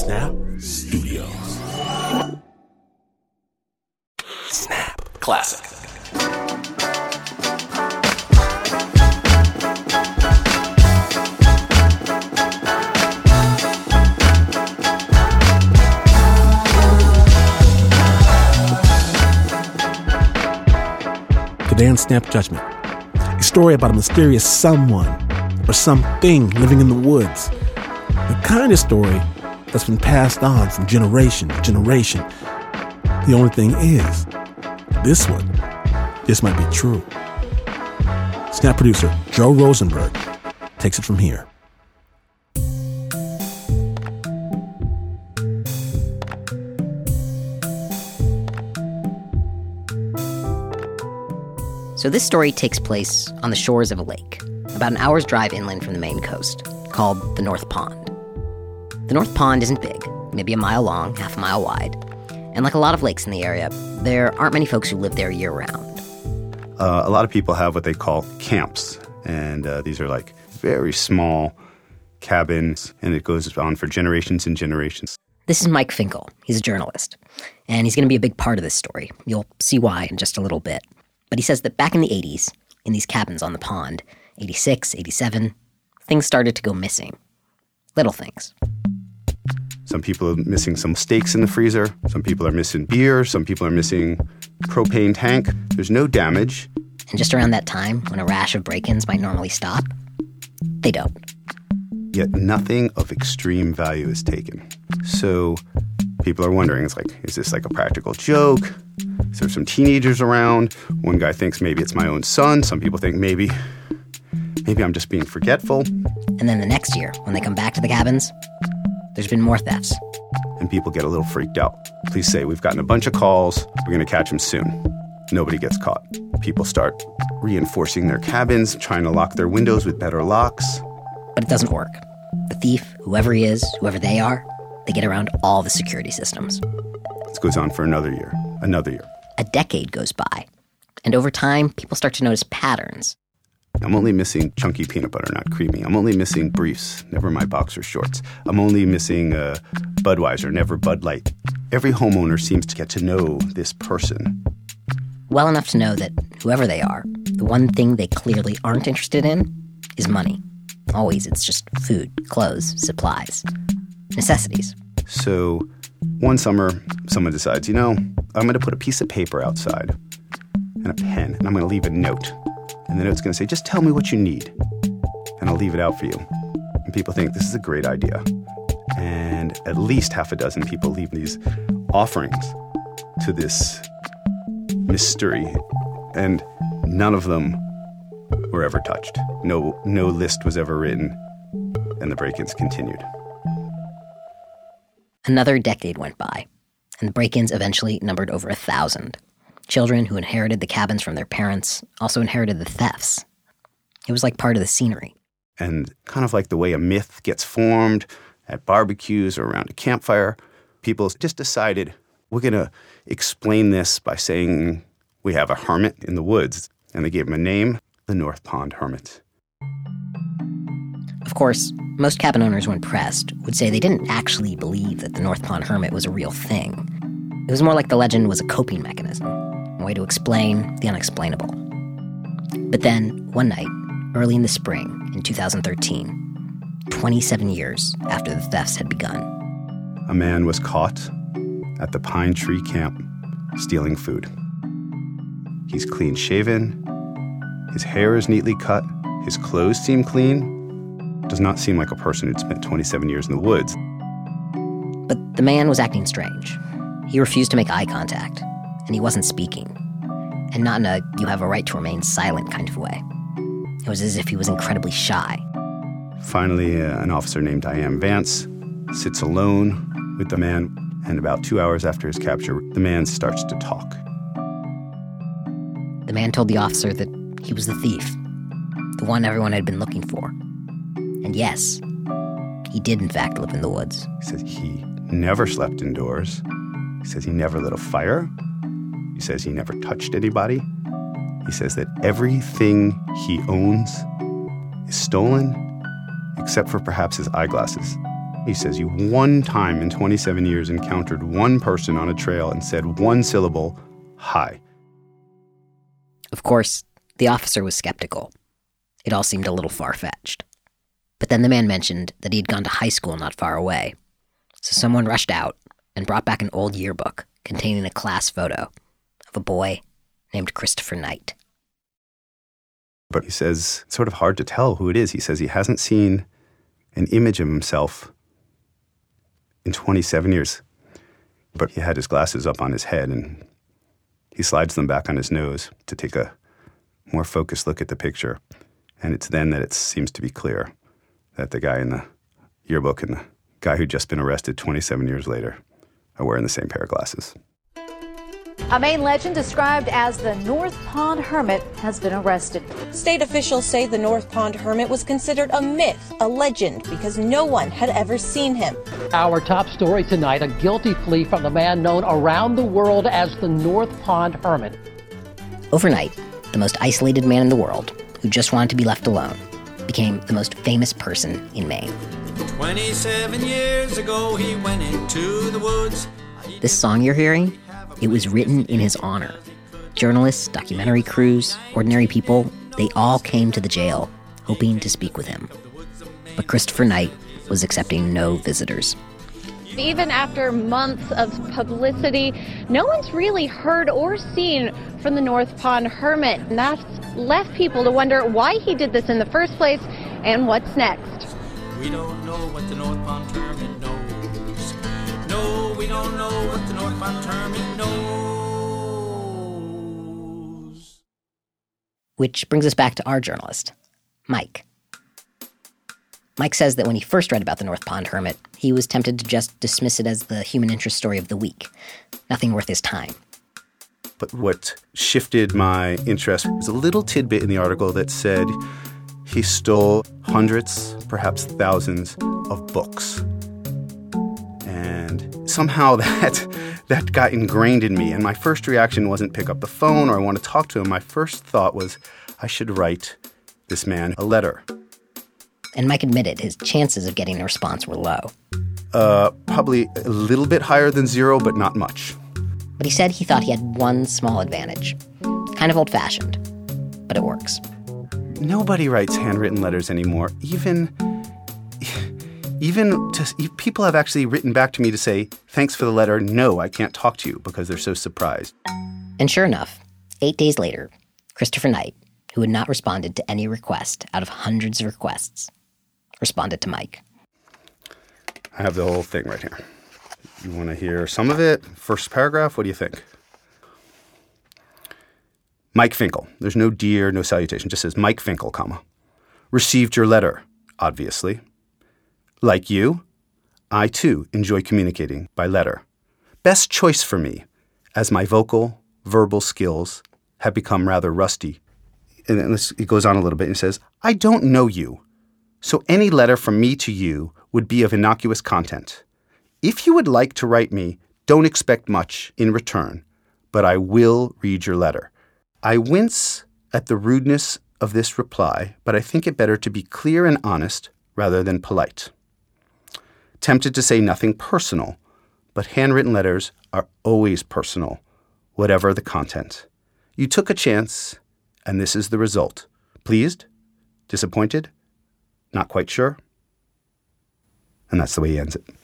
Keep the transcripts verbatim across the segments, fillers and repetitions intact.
Snap Studios. Snap Classic. Today on Snap Judgment, a story about a mysterious someone or something living in the woods. The kind of story that's been passed on from generation to generation. The only thing is, this one, this might be true. Snap producer Joe Rosenberg takes it from here. So this story takes place on the shores of a lake, about an hour's drive inland from the Maine coast, called the North Pond. The North Pond isn't big, maybe a mile long, half a mile wide. And like a lot of lakes in the area, there aren't many folks who live there year-round. Uh, a lot of people have what they call camps, and uh, these are like very small cabins, and it goes on for generations and generations. This is Mike Finkel. He's a journalist, and he's going to be a big part of this story. You'll see why in just a little bit. But he says that back in the eighties, in these cabins on the pond, eighty-six, eighty-seven, things started to go missing. Little things. Some people are missing some steaks in the freezer. Some people are missing beer. Some people are missing propane tank. There's no damage. And just around that time, when a rash of break-ins might normally stop, they don't. Yet nothing of extreme value is taken. So people are wondering, it's like, is this like a practical joke? Is there some teenagers around? One guy thinks maybe it's my own son. Some people think maybe, maybe I'm just being forgetful. And then the next year, when they come back to the cabins, there's been more thefts. And people get a little freaked out. Police say, we've gotten a bunch of calls. We're going to catch them soon. Nobody gets caught. People start reinforcing their cabins, trying to lock their windows with better locks. But it doesn't work. The thief, whoever he is, whoever they are, they get around all the security systems. This goes on for another year, another year. A decade goes by, and over time, people start to notice patterns. I'm only missing chunky peanut butter, not creamy. I'm only missing briefs, never my boxer shorts. I'm only missing uh, Budweiser, never Bud Light. Every homeowner seems to get to know this person. Well enough to know that whoever they are, the one thing they clearly aren't interested in is money. Always, it's just food, clothes, supplies, necessities. So one summer, someone decides, you know, I'm going to put a piece of paper outside and a pen, and I'm going to leave a note. And the note's going to say, just tell me what you need, and I'll leave it out for you. And people think this is a great idea. And at least half a dozen people leave these offerings to this mystery, and none of them were ever touched. No, no list was ever written, and the break-ins continued. Another decade went by, and the break-ins eventually numbered over a thousand. Children who inherited the cabins from their parents also inherited the thefts. It was like part of the scenery. And kind of like the way a myth gets formed at barbecues or around a campfire, people just decided, we're going to explain this by saying we have a hermit in the woods. And they gave him a name, the North Pond Hermit. Of course, most cabin owners, when pressed, would say they didn't actually believe that the North Pond Hermit was a real thing. It was more like the legend was a coping mechanism, a way to explain the unexplainable. But then, one night, early in the spring, in two thousand thirteen, twenty-seven years after the thefts had begun, a man was caught at the Pine Tree Camp stealing food. He's clean-shaven, his hair is neatly cut, his clothes seem clean. Does not seem like a person who'd spent twenty-seven years in the woods. But the man was acting strange. He refused to make eye contact, and he wasn't speaking. And not in a you have a right to remain silent kind of way. It was as if he was incredibly shy. Finally, uh, an officer named Diane Vance sits alone with the man, and about two hours after his capture, the man starts to talk. The man told the officer that he was the thief, the one everyone had been looking for. And yes, he did in fact live in the woods. He says he never slept indoors. He says he never lit a fire. He says he never touched anybody. He says that everything he owns is stolen, except for perhaps his eyeglasses. He says, you one time in twenty-seven years encountered one person on a trail and said one syllable, hi. Of course, the officer was skeptical. It all seemed a little far-fetched. But then the man mentioned that he had gone to high school not far away. So someone rushed out and brought back an old yearbook containing a class photo of a boy named Christopher Knight. But he says it's sort of hard to tell who it is. He says he hasn't seen an image of himself in twenty-seven years. But he had his glasses up on his head, and he slides them back on his nose to take a more focused look at the picture. And it's then that it seems to be clear that the guy in the yearbook and the guy who'd just been arrested twenty-seven years later are wearing the same pair of glasses. A Maine legend described as the North Pond Hermit has been arrested. State officials say the North Pond Hermit was considered a myth, a legend, because no one had ever seen him. Our top story tonight, a guilty plea from the man known around the world as the North Pond Hermit. Overnight, the most isolated man in the world, who just wanted to be left alone, became the most famous person in Maine. twenty-seven years ago, he went into the woods. This song you're hearing, it was written in his honor. Journalists, documentary crews, ordinary people, they all came to the jail hoping to speak with him. But Christopher Knight was accepting no visitors. Even after months of publicity, no one's really heard or seen from the North Pond Hermit. And that's left people to wonder why he did this in the first place and what's next. We don't know what the North Pond Hermit knows. No, we don't know what the North Pond Hermit knows. Which brings us back to our journalist, Mike. Mike says that when he first read about the North Pond Hermit, he was tempted to just dismiss it as the human interest story of the week. Nothing worth his time. But what shifted my interest was a little tidbit in the article that said he stole hundreds, perhaps thousands, of books. And somehow that that got ingrained in me. And my first reaction wasn't pick up the phone or I want to talk to him. My first thought was I should write this man a letter. And Mike admitted his chances of getting a response were low. Uh, probably a little bit higher than zero, but not much. But he said he thought he had one small advantage. Kind of old-fashioned, but it works. Nobody writes handwritten letters anymore. Even, even to, people have actually written back to me to say, thanks for the letter, no, I can't talk to you, because they're so surprised. And sure enough, eight days later, Christopher Knight, who had not responded to any request out of hundreds of requests, responded to Mike. I have the whole thing right here. You want to hear some of it? First paragraph, what do you think? Mike Finkel. There's no dear, no salutation. Just says Mike Finkel, comma. Received your letter, obviously. Like you, I too enjoy communicating by letter. Best choice for me, as my vocal, verbal skills have become rather rusty. And then it goes on a little bit and says, I don't know you, so any letter from me to you would be of innocuous content. If you would like to write me, don't expect much in return, but I will read your letter. I wince at the rudeness of this reply, but I think it better to be clear and honest rather than polite. Tempted to say nothing personal, but handwritten letters are always personal, whatever the content. You took a chance, and this is the result. Pleased? Disappointed? Not quite sure? And that's the way he ends it.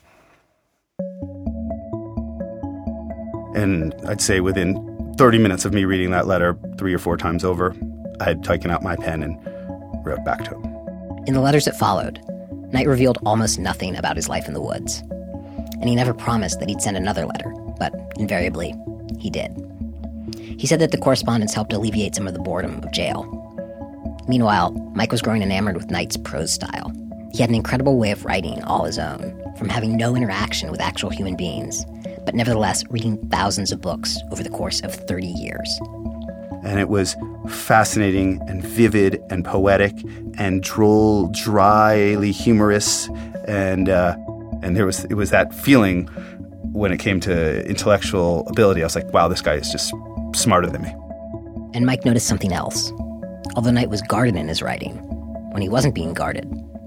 And I'd say within thirty minutes of me reading that letter three or four times over, I had taken out my pen and wrote back to him. In the letters that followed, Knight revealed almost nothing about his life in the woods. And he never promised that he'd send another letter, but invariably, he did. He said that the correspondence helped alleviate some of the boredom of jail. Meanwhile, Mike was growing enamored with Knight's prose style. He had an incredible way of writing all his own, from having no interaction with actual human beings, but nevertheless reading thousands of books over the course of thirty years. And it was fascinating and vivid and poetic and droll, dryly humorous, and uh, and there was it was that feeling when it came to intellectual ability. I was like, wow, this guy is just smarter than me. And Mike noticed something else. Although Knight was guarded in his writing, when he wasn't being guarded,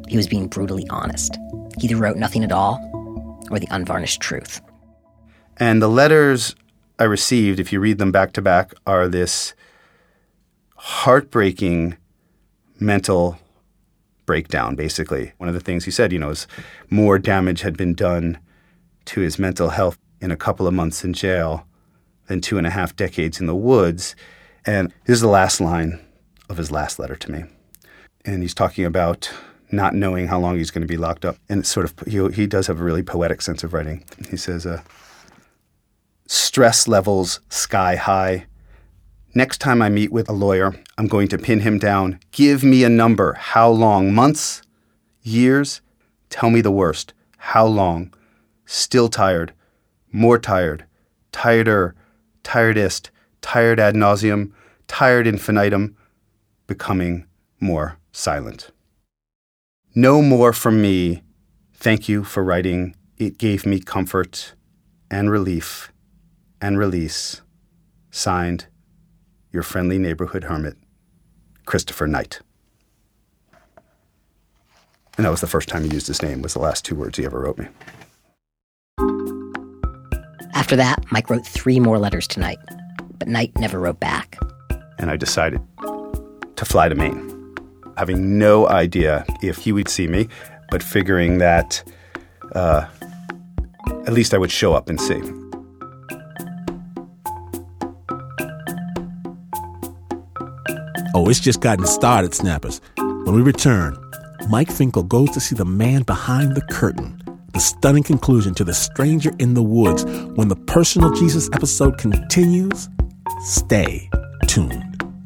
he was being brutally honest. He either wrote nothing at all or the unvarnished truth. And the letters I received, if you read them back to back, are this heartbreaking mental breakdown, basically. One of the things he said, you know, is more damage had been done to his mental health in a couple of months in jail than two and a half decades in the woods. And this is the last line of his last letter to me. And he's talking about not knowing how long he's going to be locked up. And it's sort of, he, he does have a really poetic sense of writing. He says, uh, stress levels sky high. Next time I meet with a lawyer, I'm going to pin him down. Give me a number. How long? Months? Years? Tell me the worst. How long? Still tired. More tired. Tireder. Tiredest. Tired ad nauseum. Tired infinitum. Becoming more silent. No more from me. Thank you for writing. It gave me comfort and relief and release. Signed, your friendly neighborhood hermit, Christopher Knight. And that was the first time he used his name, was the last two words he ever wrote me. After that, Mike wrote three more letters to Knight, but Knight never wrote back. And I decided to fly to Maine, having no idea if he would see me, but figuring that uh, at least I would show up and see. Oh, it's just gotten started, Snappers. When we return, Mike Finkel goes to see the man behind the curtain, the stunning conclusion to The Stranger in the Woods. When the Personal Jesus episode continues, stay tuned.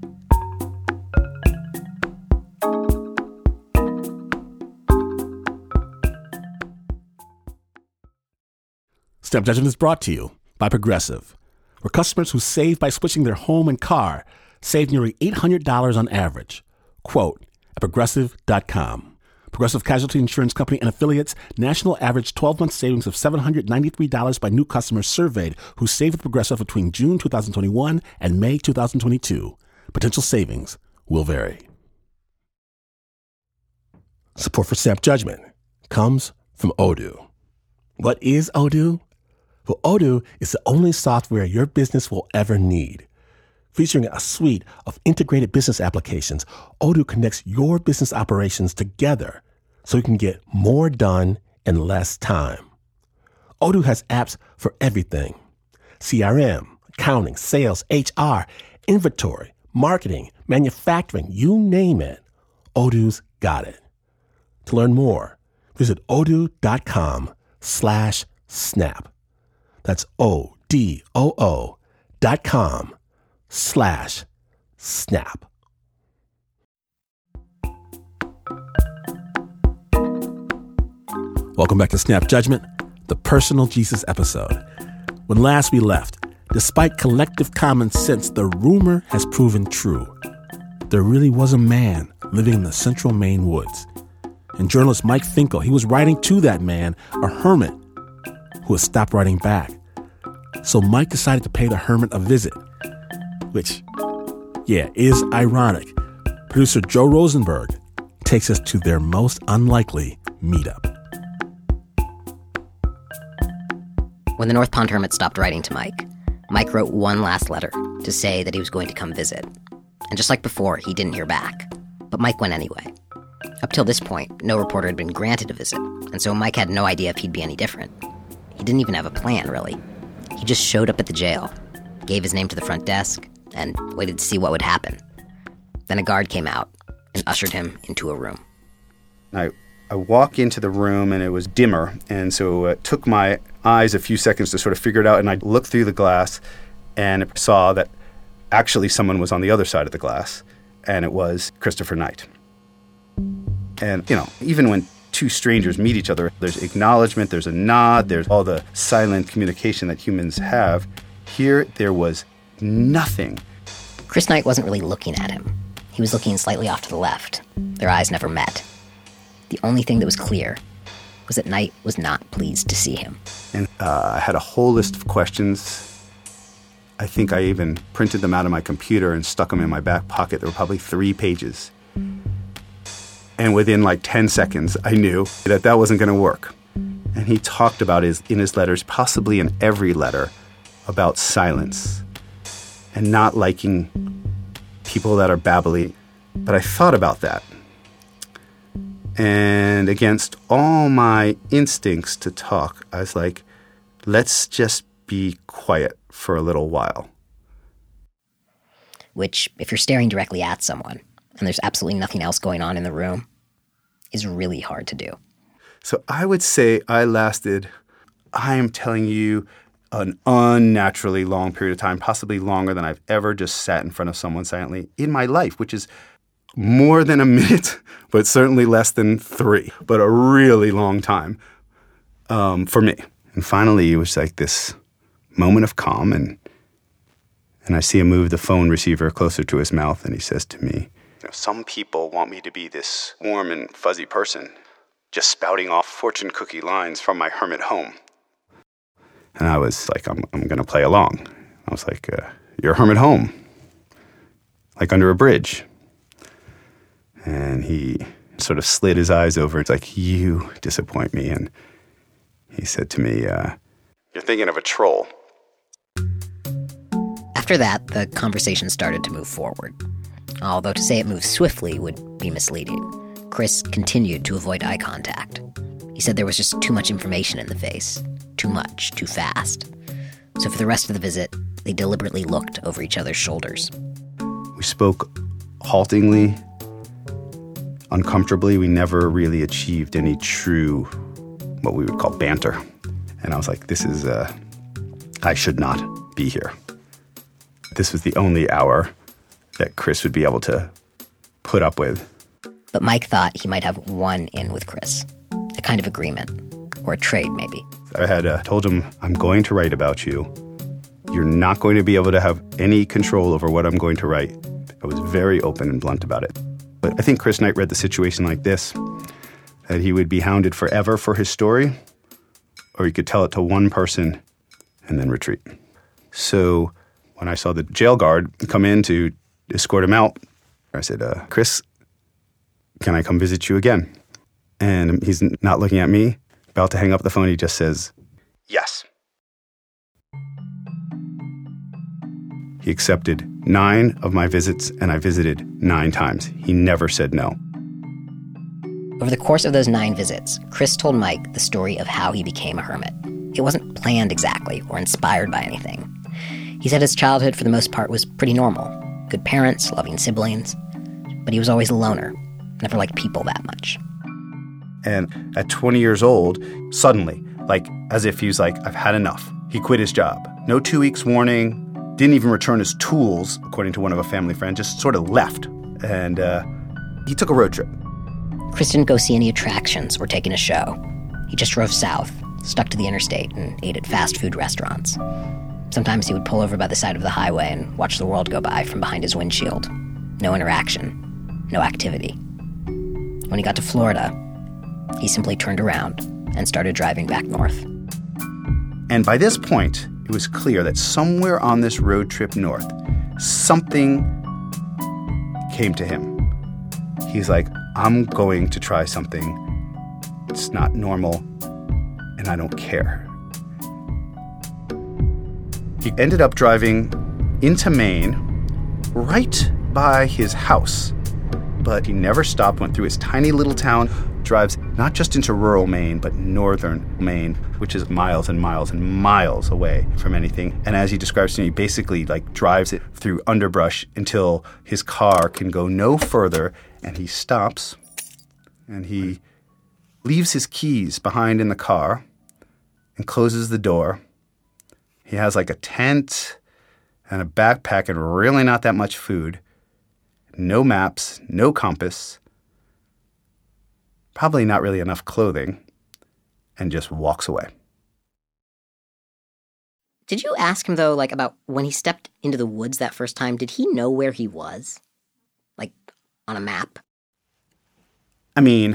Snap Judgment is brought to you by Progressive, where customers who save by switching their home and car save nearly eight hundred dollars on average. Quote at progressive dot com. Progressive Casualty Insurance Company and affiliates, national average twelve-month savings of seven hundred ninety-three dollars by new customers surveyed who saved with Progressive between June twenty twenty-one and May twenty twenty-two. Potential savings will vary. Support for Snap Judgment comes from Odoo. What is Odoo? Well, Odoo is the only software your business will ever need. Featuring a suite of integrated business applications, Odoo connects your business operations together so you can get more done in less time. Odoo has apps for everything: C R M, accounting, sales, H R, inventory, marketing, manufacturing, you name it. Odoo's got it. To learn more, visit odoo.com slash snap. That's O-D-O-O dot com slash snap. Welcome back to Snap Judgment, the Personal Jesus episode. When last we left, despite collective common sense, the rumor has proven true. There really was a man living in the central Maine woods. And journalist Mike Finkel, he was writing to that man, a hermit, who had stopped writing back. So Mike decided to pay the hermit a visit, which, yeah, is ironic. Producer Joe Rosenberg takes us to their most unlikely meetup. When the North Pond hermit stopped writing to Mike, Mike wrote one last letter to say that he was going to come visit. And just like before, he didn't hear back. But Mike went anyway. Up till this point, no reporter had been granted a visit, and so Mike had no idea if he'd be any different. He didn't even have a plan, really. He just showed up at the jail, gave his name to the front desk, and waited to see what would happen. Then a guard came out and ushered him into a room. I, I walk into the room, and it was dimmer, and so it took my eyes a few seconds to sort of figure it out, and I looked through the glass and saw that actually someone was on the other side of the glass, and it was Christopher Knight. And, you know, even when two strangers meet each other, there's acknowledgement, there's a nod, there's all the silent communication that humans have. Here, there was nothing. Chris Knight wasn't really looking at him. He was looking slightly off to the left. Their eyes never met. The only thing that was clear was that Knight was not pleased to see him. And uh, I had a whole list of questions. I think I even printed them out of my computer and stuck them in my back pocket. There were probably three pages. And within like ten seconds, I knew that that wasn't going to work. And he talked about his, in his letters, possibly in every letter, about silence and not liking people that are babbly. But I thought about that. And against all my instincts to talk, I was like, let's just be quiet for a little while. Which, if you're staring directly at someone and there's absolutely nothing else going on in the room, is really hard to do. So I would say I lasted, I am telling you, an unnaturally long period of time, possibly longer than I've ever just sat in front of someone silently in my life, which is more than a minute, but certainly less than three, but a really long time um, for me. And finally, it was like this moment of calm, and and I see him move the phone receiver closer to his mouth, and he says to me, you know, some people want me to be this warm and fuzzy person, just spouting off fortune cookie lines from my hermit home. And I was like, I'm I'm going to play along. I was like, uh, your hermit home, like under a bridge. And he sort of slid his eyes over. It's like, you disappoint me. And he said to me, uh, you're thinking of a troll. After that, the conversation started to move forward. Although to say it moved swiftly would be misleading. Chris continued to avoid eye contact. He said there was just too much information in the face. Too much, too fast. So for the rest of the visit, they deliberately looked over each other's shoulders. We spoke haltingly, uncomfortably. We never really achieved any true, what we would call banter. And I was like, this is, uh, I should not be here. This was the only hour that Chris would be able to put up with. But Mike thought he might have one in with Chris. A kind of agreement. Or a trade, maybe. I had uh, told him, I'm going to write about you. You're not going to be able to have any control over what I'm going to write. I was very open and blunt about it. But I think Chris Knight read the situation like this, that he would be hounded forever for his story, or he could tell it to one person and then retreat. So when I saw the jail guard come in to escort him out, I said, uh, Chris, can I come visit you again? And he's not looking at me, about to hang up the phone. He just says, yes. He accepted nine of my visits, and I visited nine times. He never said no. Over the course of those nine visits, Chris told Mike the story of how he became a hermit. It wasn't planned exactly or inspired by anything. He said his childhood, for the most part, was pretty normal. Good parents, loving siblings. But he was always a loner. Never liked people that much. And at twenty years old, suddenly, like as if he was like, I've had enough. He quit his job. No two weeks warning. Didn't even return his tools, according to one of a family friend. Just sort of left. And uh, he took a road trip. Chris didn't go see any attractions or take in a show. He just drove south, stuck to the interstate, and ate at fast food restaurants. Sometimes he would pull over by the side of the highway and watch the world go by from behind his windshield. No interaction. No activity. When he got to Florida, he simply turned around and started driving back north. And by this point, it was clear that somewhere on this road trip north, something came to him. He's like, I'm going to try something. It's not normal, and I don't care. He ended up driving into Maine, right by his house. But he never stopped, went through his tiny little town, drives not just into rural Maine, but northern Maine, which is miles and miles and miles away from anything. And as he describes to me, basically like drives it through underbrush until his car can go no further, and he stops and he leaves his keys behind in the car and closes the door. He has like a tent and a backpack and really not that much food. No maps, no compass, probably not really enough clothing, and just walks away. Did you ask him, though, like, about when he stepped into the woods that first time, did he know where he was? Like, on a map? I mean,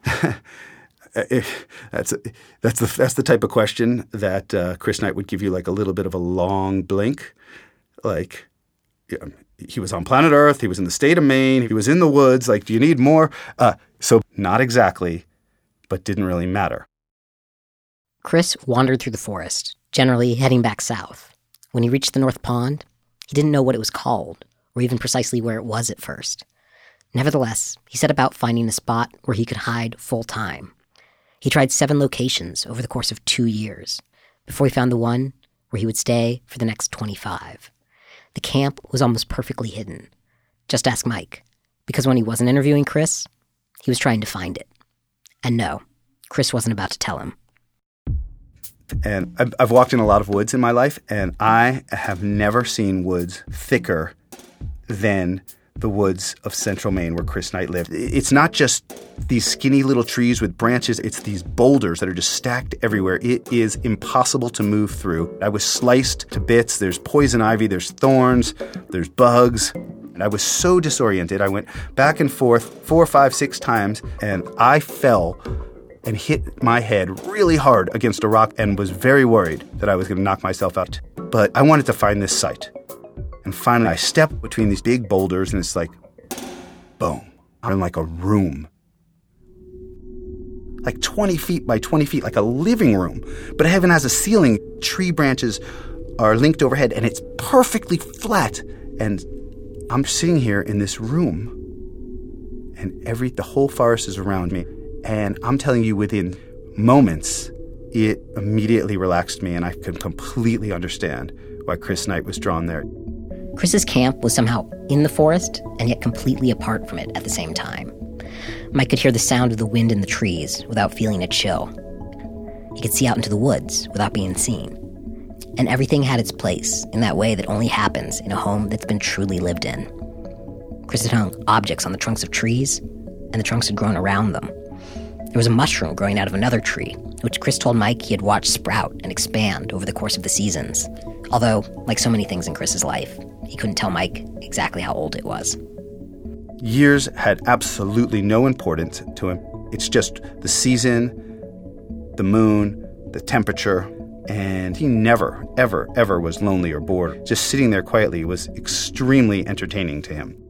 that's that's the that's the type of question that uh, Chris Knight would give you like a little bit of a long blink, like, he was on planet Earth. He was in the state of Maine. He was in the woods. Like, do you need more? Uh, so not exactly, but didn't really matter. Chris wandered through the forest, generally heading back south. When he reached the North Pond, he didn't know what it was called, or even precisely where it was at first. Nevertheless, he set about finding a spot where he could hide full-time. He tried seven locations over the course of two years, before he found the one where he would stay for the next twenty-five. The camp was almost perfectly hidden. Just ask Mike, because when he wasn't interviewing Chris, he was trying to find it. And no, Chris wasn't about to tell him. And I've, I've walked in a lot of woods in my life, and I have never seen woods thicker than the woods of central Maine where Chris Knight lived. It's not just these skinny little trees with branches, it's these boulders that are just stacked everywhere. It is impossible to move through. I was sliced to bits. There's poison ivy, there's thorns, there's bugs. And I was so disoriented. I went back and forth four, five, six times, and I fell and hit my head really hard against a rock and was very worried that I was going to knock myself out. But I wanted to find this site. And finally, I stepped between these big boulders, and it's like, boom. I'm in like a room. Like twenty feet by twenty feet, like a living room. But it even has a ceiling. Tree branches are linked overhead, and it's perfectly flat. And I'm sitting here in this room, and every the whole forest is around me. And I'm telling you, within moments, it immediately relaxed me, and I could completely understand why Chris Knight was drawn there. Chris's camp was somehow in the forest and yet completely apart from it at the same time. Mike could hear the sound of the wind in the trees without feeling a chill. He could see out into the woods without being seen. And everything had its place in that way that only happens in a home that's been truly lived in. Chris had hung objects on the trunks of trees, and the trunks had grown around them. There was a mushroom growing out of another tree, which Chris told Mike he had watched sprout and expand over the course of the seasons. Although, like so many things in Chris's life, he couldn't tell Mike exactly how old it was. Years had absolutely no importance to him. It's just the season, the moon, the temperature, and he never, ever, ever was lonely or bored. Just sitting there quietly was extremely entertaining to him.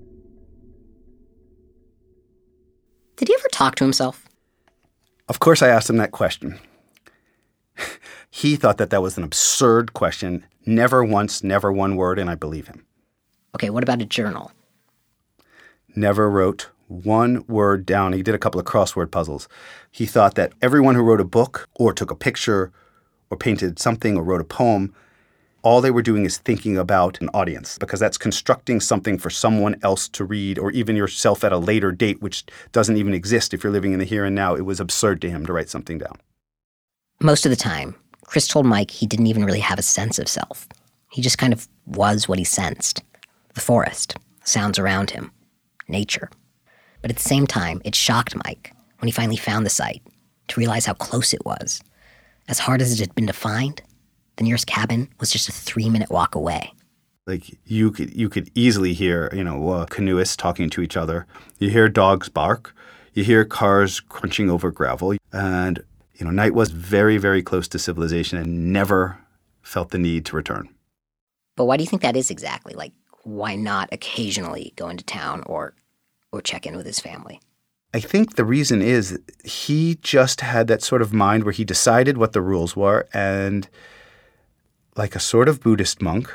Did he ever talk to himself? Of course I asked him that question. He thought that that was an absurd question. Never once, never one word, and I believe him. Okay, what about a journal? Never wrote one word down. He did a couple of crossword puzzles. He thought that everyone who wrote a book or took a picture or painted something or wrote a poem, all they were doing is thinking about an audience, because that's constructing something for someone else to read, or even yourself at a later date, which doesn't even exist if you're living in the here and now. It was absurd to him to write something down. Most of the time, Chris told Mike he didn't even really have a sense of self. He just kind of was what he sensed. The forest, sounds around him, nature. But at the same time, it shocked Mike when he finally found the site to realize how close it was. As hard as it had been to find, the nearest cabin was just a three-minute walk away. Like, you could you could easily hear, you know, uh, canoeists talking to each other. You hear dogs bark. You hear cars crunching over gravel. And, you know, Knight was very, very close to civilization and never felt the need to return. But why do you think that is exactly? Like, why not occasionally go into town or or check in with his family? I think the reason is he just had that sort of mind where he decided what the rules were, and like a sort of Buddhist monk,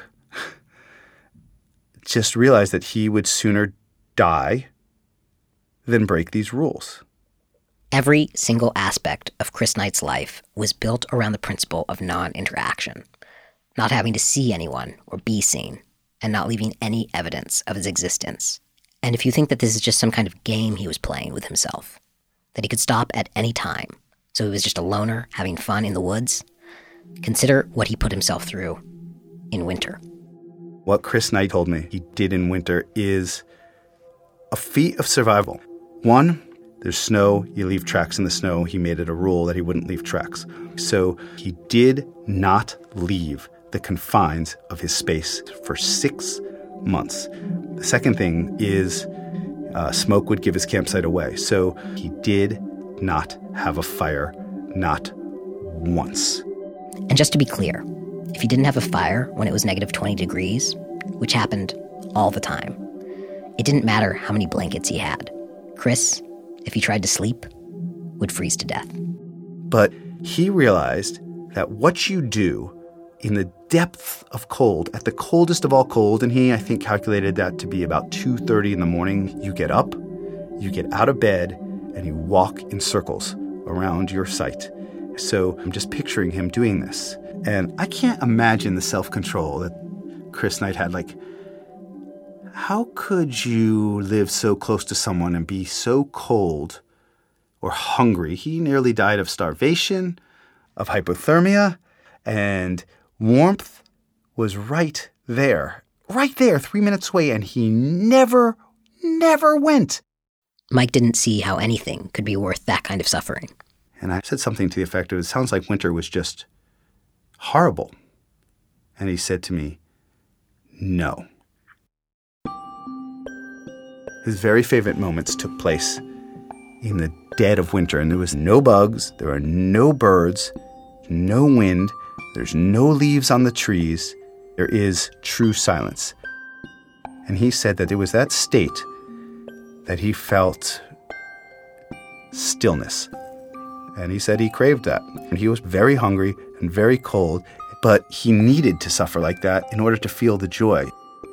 just realized that he would sooner die than break these rules. Every single aspect of Chris Knight's life was built around the principle of non-interaction, not having to see anyone or be seen, and not leaving any evidence of his existence. And if you think that this is just some kind of game he was playing with himself, that he could stop at any time, so he was just a loner having fun in the woods, consider what he put himself through in winter. What Chris Knight told me he did in winter is a feat of survival. One, there's snow, you leave tracks in the snow. He made it a rule that he wouldn't leave tracks. So he did not leave the confines of his space for six months. The second thing is uh, smoke would give his campsite away. So he did not have a fire, not once. And just to be clear, if he didn't have a fire when it was negative twenty degrees, which happened all the time. It didn't matter how many blankets he had. Chris, if he tried to sleep, would freeze to death. But he realized that what you do in the depth of cold, at the coldest of all cold, and he, I think, calculated that to be about two thirty in the morning, you get up, you get out of bed, and you walk in circles around your site. So I'm just picturing him doing this. And I can't imagine the self-control that Chris Knight had. Like, how could you live so close to someone and be so cold or hungry? He nearly died of starvation, of hypothermia, and warmth was right there, right there, three minutes away, and he never, never went. Mike didn't see how anything could be worth that kind of suffering. And I said something to the effect of, it sounds like winter was just horrible. And he said to me, no. His very favorite moments took place in the dead of winter, and there was no bugs, there were no birds, no wind, there's no leaves on the trees. There is true silence. And he said that it was that state that he felt stillness. And he said he craved that. And he was very hungry and very cold, but he needed to suffer like that in order to feel the joy.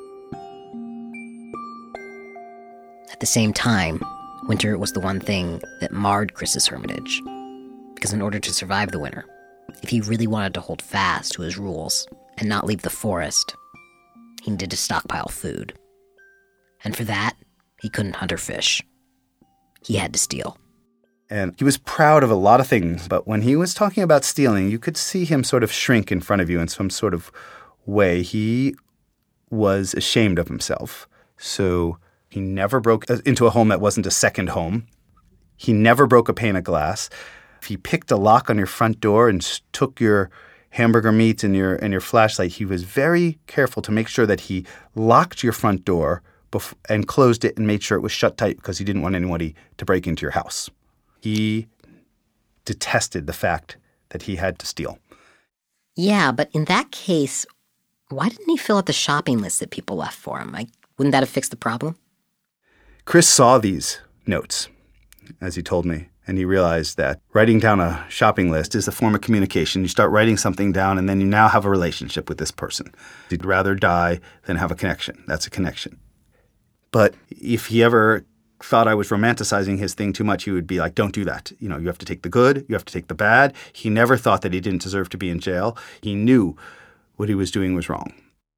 At the same time, winter was the one thing that marred Chris's hermitage. Because in order to survive the winter, if he really wanted to hold fast to his rules and not leave the forest, he needed to stockpile food. And for that, he couldn't hunt or fish. He had to steal. And he was proud of a lot of things, but when he was talking about stealing, you could see him sort of shrink in front of you in some sort of way. He was ashamed of himself. So he never broke into a home that wasn't a second home. He never broke a pane of glass. If he picked a lock on your front door and took your hamburger meat and your and your flashlight, he was very careful to make sure that he locked your front door bef- and closed it and made sure it was shut tight because he didn't want anybody to break into your house. He detested the fact that he had to steal. Yeah, but in that case, why didn't he fill out the shopping list that people left for him? Like, wouldn't that have fixed the problem? Chris saw these notes, as he told me, and he realized that writing down a shopping list is a form of communication. You start writing something down, and then you now have a relationship with this person. You'd rather die than have a connection. That's a connection. But if he ever thought I was romanticizing his thing too much, he would be like, don't do that. You know, you have to take the good, you have to take the bad. He never thought that he didn't deserve to be in jail. He knew what he was doing was wrong.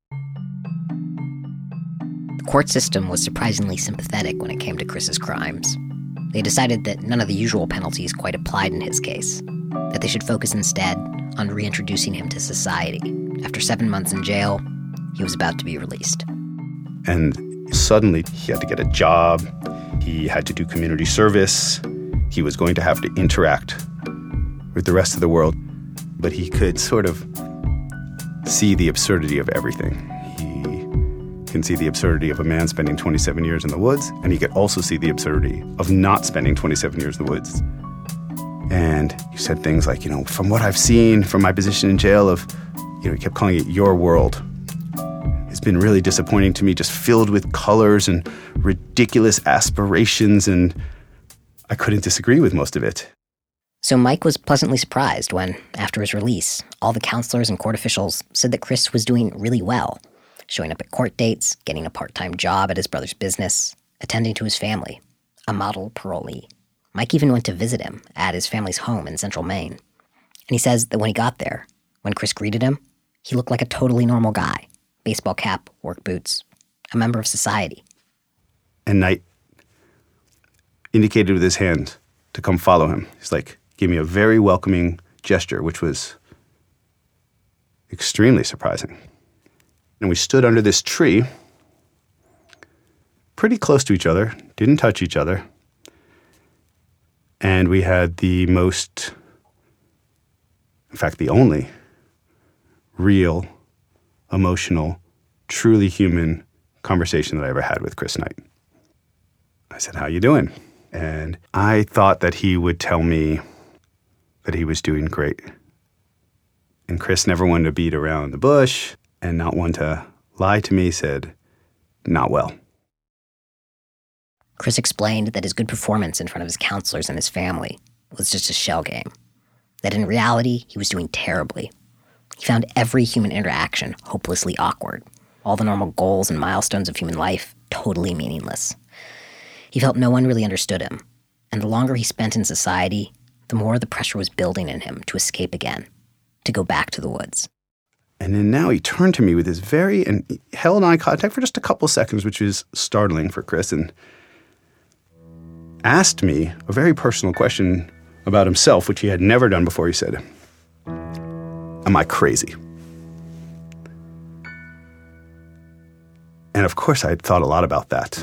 The court system was surprisingly sympathetic when it came to Chris's crimes. They decided that none of the usual penalties quite applied in his case, that they should focus instead on reintroducing him to society. After seven months in jail, he was about to be released. And suddenly he had to get a job. He had to do community service. He was going to have to interact with the rest of the world. But he could sort of see the absurdity of everything. He can see the absurdity of a man spending twenty-seven years in the woods, and he could also see the absurdity of not spending twenty-seven years in the woods. And he said things like, you know, from what I've seen from my position in jail of, you know, he kept calling it your world. It's been really disappointing to me, just filled with colors and ridiculous aspirations, and I couldn't disagree with most of it. So Mike was pleasantly surprised when, after his release, all the counselors and court officials said that Chris was doing really well, showing up at court dates, getting a part-time job at his brother's business, attending to his family, a model parolee. Mike even went to visit him at his family's home in central Maine. And he says that when he got there, when Chris greeted him, he looked like a totally normal guy. Baseball cap, work boots, a member of society. And Knight indicated with his hand to come follow him. He's like, gave me a very welcoming gesture, which was extremely surprising. And we stood under this tree, pretty close to each other, didn't touch each other. And we had the most, in fact, the only real, emotional, truly human conversation that I ever had with Chris Knight. I said, how you doing? And I thought that he would tell me that he was doing great. And Chris never wanted to beat around the bush and not want to lie to me, said, not well. Chris explained that his good performance in front of his counselors and his family was just a shell game. That in reality, he was doing terribly. He found every human interaction hopelessly awkward. All the normal goals and milestones of human life totally meaningless. He felt no one really understood him. And the longer he spent in society, the more the pressure was building in him to escape again, to go back to the woods. And then now he turned to me with his very, and he held eye contact for just a couple seconds, which was startling for Chris, and asked me a very personal question about himself, which he had never done before. He said, "Am I crazy?" And of course, I had thought a lot about that.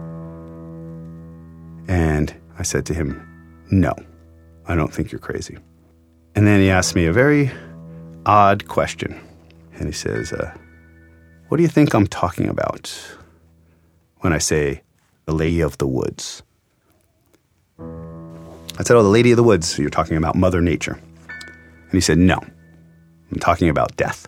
And I said to him, "No, I don't think you're crazy." And then he asked me a very odd question. And he says, uh, "What do you think I'm talking about when I say the Lady of the Woods?" I said, "Oh, the Lady of the Woods, so you're talking about Mother Nature." And he said, "No, I'm talking about death."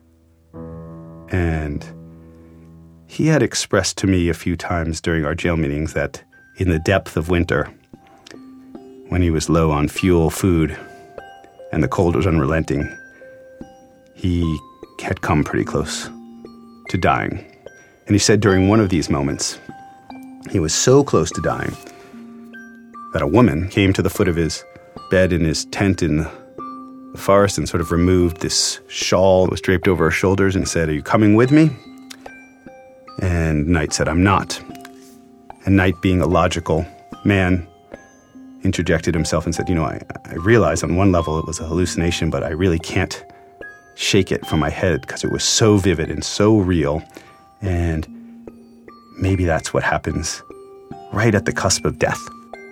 And he had expressed to me a few times during our jail meetings that in the depth of winter, when he was low on fuel, food, and the cold was unrelenting, he had come pretty close to dying. And he said during one of these moments, he was so close to dying that a woman came to the foot of his bed in his tent in the forest and sort of removed this shawl that was draped over her shoulders and said, "Are you coming with me?" And Knight said, "I'm not." And Knight, being a logical man, interjected himself and said, "You know, I, I realize on one level it was a hallucination, but I really can't shake it from my head because it was so vivid and so real. And maybe that's what happens right at the cusp of death."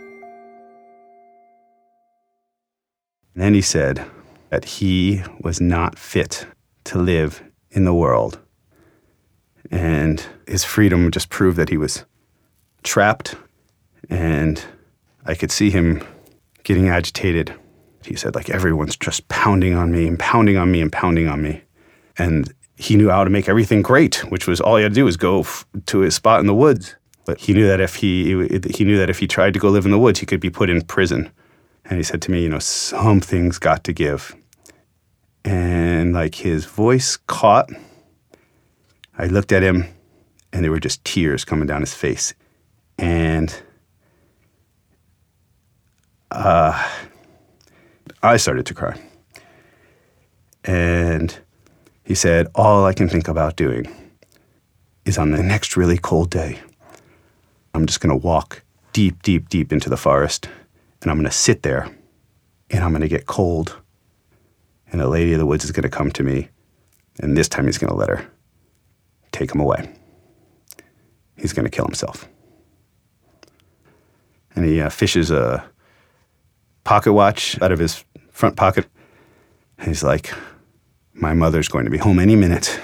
And then he said that he was not fit to live in the world. And his freedom just proved that he was trapped. And I could see him getting agitated. He said, like, everyone's just pounding on me and pounding on me and pounding on me. And he knew how to make everything great, which was all he had to do was go f- to his spot in the woods. But he knew that if he he knew that if he tried to go live in the woods, he could be put in prison. And he said to me, you know, something's got to give. And like his voice caught. I looked at him, and there were just tears coming down his face. And uh, I started to cry. And he said, all I can think about doing is on the next really cold day, I'm just going to walk deep, deep, deep into the forest, and I'm going to sit there, and I'm going to get cold, and the Lady of the Woods is going to come to me, and this time he's going to let her take him away. He's going to kill himself. And he uh, fishes a pocket watch out of his front pocket. And he's like, my mother's going to be home any minute.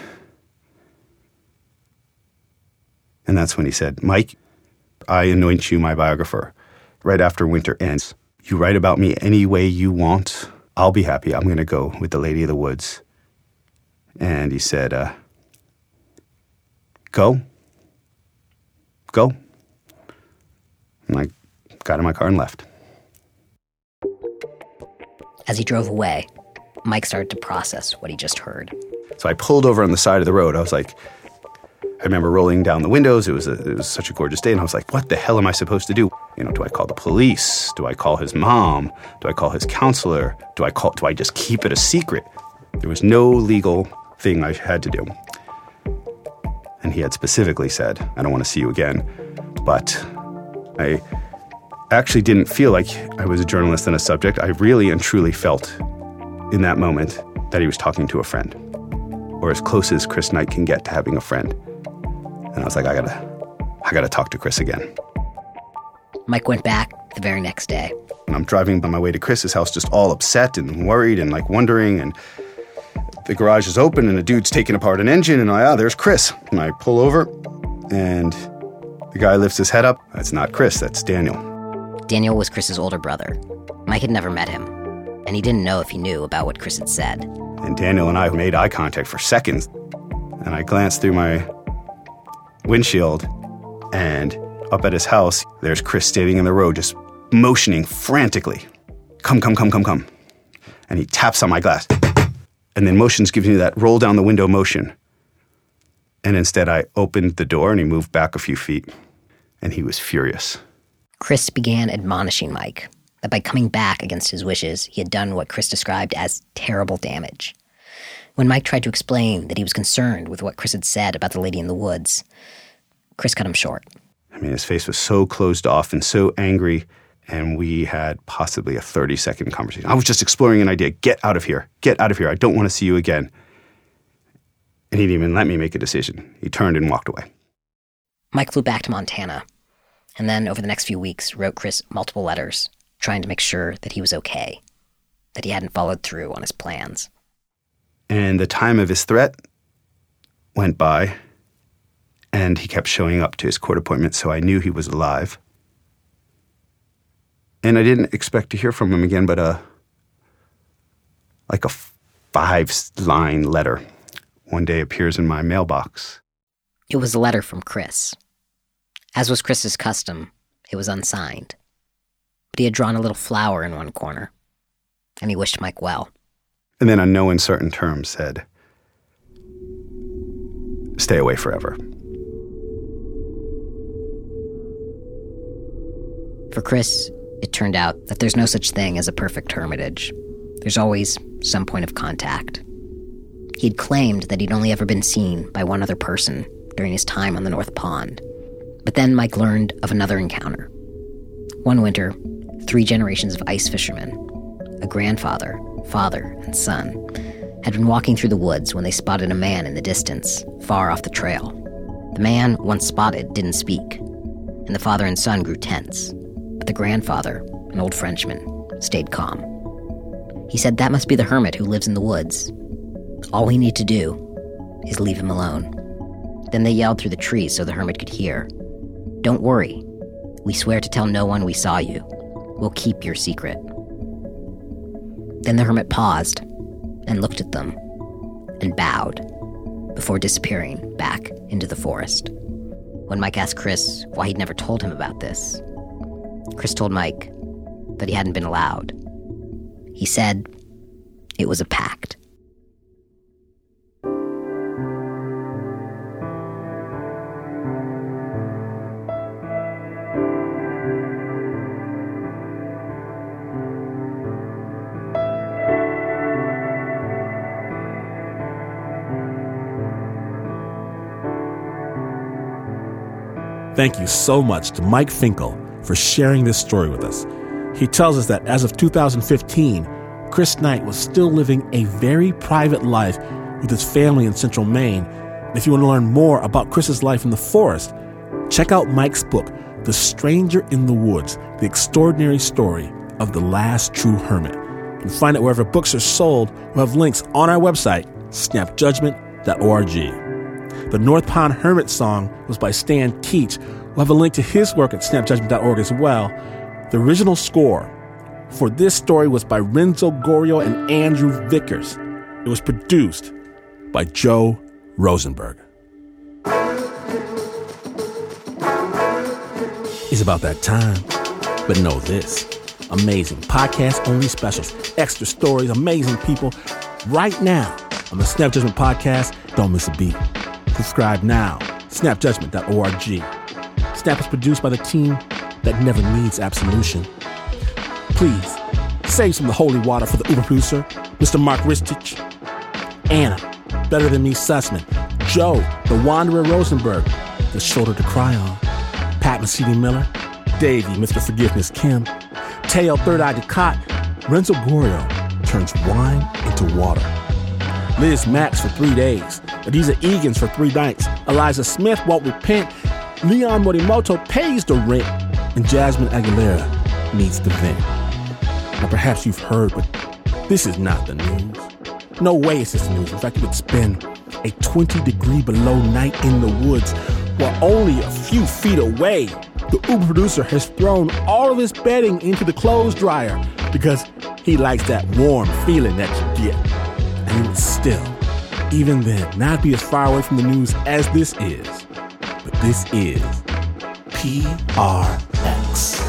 And that's when he said, Mike, I anoint you my biographer. Right after winter ends, you write about me any way you want. I'll be happy. I'm going to go with the Lady of the Woods. And he said, uh, go. Go. And I got in my car and left. As he drove away, Mike started to process what he just heard. So I pulled over on the side of the road. I was like, I remember rolling down the windows. It was a, it was such a gorgeous day. And I was like, what the hell am I supposed to do? You know, do I call the police? Do I call his mom? Do I call his counselor? Do I call, do I just keep it a secret? There was no legal thing I had to do. And he had specifically said, I don't want to see you again. But I actually didn't feel like I was a journalist and a subject. I really and truly felt in that moment that he was talking to a friend, or as close as Chris Knight can get to having a friend. And I was like, I gotta, I gotta talk to Chris again. Mike went back the very next day. And I'm driving on my way to Chris's house, just all upset and worried and like wondering. And the garage is open and a dude's taking apart an engine. And I, ah, there's Chris. And I pull over and the guy lifts his head up. That's not Chris, that's Daniel. Daniel was Chris's older brother. Mike had never met him, and he didn't know if he knew about what Chris had said. And Daniel and I made eye contact for seconds. And I glanced through my windshield, and up at his house, there's Chris standing in the road just motioning frantically. Come, come, come, come, come. And he taps on my glass. And then motions gives me that roll down the window motion. And instead I opened the door and he moved back a few feet. And he was furious. Chris began admonishing Mike that by coming back against his wishes, he had done what Chris described as terrible damage. When Mike tried to explain that he was concerned with what Chris had said about the lady in the woods, Chris cut him short. I mean, his face was so closed off and so angry, and we had possibly a thirty-second conversation. I was just exploring an idea. Get out of here. Get out of here. I don't want to see you again. And he didn't even let me make a decision. He turned and walked away. Mike flew back to Montana, and then over the next few weeks wrote Chris multiple letters, trying to make sure that he was okay, that he hadn't followed through on his plans. And the time of his threat went by, and he kept showing up to his court appointment, so I knew he was alive. And I didn't expect to hear from him again, but a, like a five-line letter one day appears in my mailbox. It was a letter from Chris. As was Chris's custom, it was unsigned. But he had drawn a little flower in one corner, and he wished Mike well. And then on no uncertain terms said, stay away forever. For Chris, it turned out that there's no such thing as a perfect hermitage. There's always some point of contact. He'd claimed that he'd only ever been seen by one other person during his time on the North Pond. But then Mike learned of another encounter. One winter, three generations of ice fishermen, a grandfather, father, and son, had been walking through the woods when they spotted a man in the distance, far off the trail. The man, once spotted, didn't speak, and the father and son grew tense. But the grandfather, an old Frenchman, stayed calm. He said that must be the hermit who lives in the woods. All we need to do is leave him alone. Then they yelled through the trees so the hermit could hear. Don't worry. We swear to tell no one we saw you. We'll keep your secret. Then the hermit paused and looked at them and bowed before disappearing back into the forest. When Mike asked Chris why he'd never told him about this, Chris told Mike that he hadn't been allowed. He said it was a pact. Thank you so much to Mike Finkel for sharing this story with us. He tells us that as of two thousand fifteen, Chris Knight was still living a very private life with his family in Central Maine. And if you want to learn more about Chris's life in the forest, check out Mike's book, The Stranger in the Woods, The Extraordinary Story of the Last True Hermit. You can find it wherever books are sold. We'll have links on our website, snap judgment dot org. The North Pond Hermit song was by Stan Keach. We'll have a link to his work at snap judgment dot org as well. The original score for this story was by Renzo Gorio and Andrew Vickers. It was produced by Joe Rosenberg. It's about that time. But know this, amazing podcast-only specials, extra stories, amazing people. Right now on the Snap Judgment Podcast, don't miss a beat. Subscribe now, snap judgment dot org. Snap is produced by the team that never needs absolution. Please, save some of the holy water for the Uber producer, Mister Mark Ristich, Anna, Better Than Me Sussman, Joe, the Wanderer Rosenberg, the Shoulder to Cry On, Pat Mesiti-Miller, Davey, Mister Forgiveness Kim, Teo Third Eye Ducat, Renzo Gorio turns wine into water, Liz Max for three days, Adiza Egan's for three nights, Eliza Smith won't repent, Leon Morimoto pays the rent, and Jasmine Aguilera needs the vent. Now perhaps you've heard, but this is not the news. No way is this the news. In fact, you would spend a twenty degree below night in the woods while only a few feet away, the Uber producer has thrown all of his bedding into the clothes dryer because he likes that warm feeling that you get. And you would still, even then, not be as far away from the news as this is. But This is P R X.